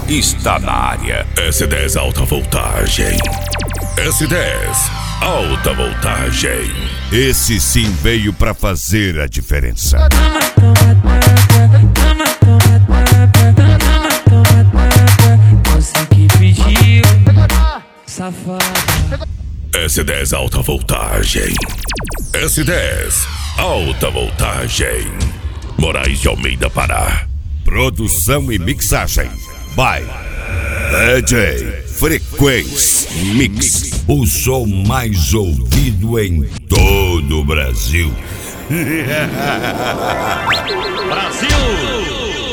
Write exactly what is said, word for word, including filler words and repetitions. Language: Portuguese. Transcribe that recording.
está na área. S dez alta voltagem. S dez alta voltagem. Esse sim veio pra fazer a diferença. Você que pediu, safado. S dez alta voltagem. S dez alta voltagem. Moraes de Almeida, Pará. Produção e mixagem by D J Frequência Mix. O som mais ouvido em todo o Brasil. Brasil!